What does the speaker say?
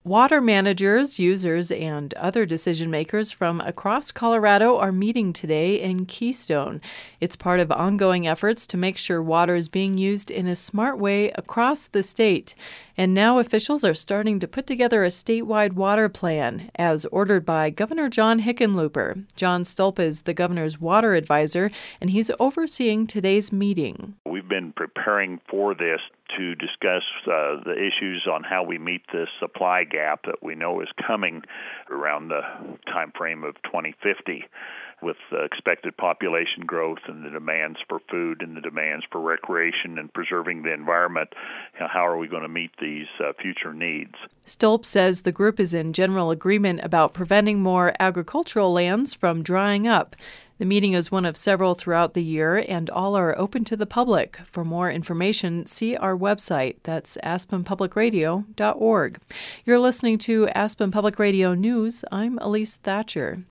Water managers, users, and other decision makers from across Colorado are meeting today in Keystone. It's part of ongoing efforts to make sure water is being used in a smart way across the state. And now officials are starting to put together a statewide water plan, as ordered by Governor John Hickenlooper. John Stolpe is the governor's water advisor, and he's overseeing today's meeting. We've been preparing for this to discuss the issues on how we meet this supply gap that we know is coming around the time frame of 2050 with expected population growth and the demands for food and the demands for recreation and preserving the environment. How are we going to meet these future needs? Stolpe says the group is in general agreement about preventing more agricultural lands from drying up. The meeting is one of several throughout the year, and all are open to the public. For more information, see our website. That's aspenpublicradio.org. You're listening to Aspen Public Radio News. I'm Elise Thatcher.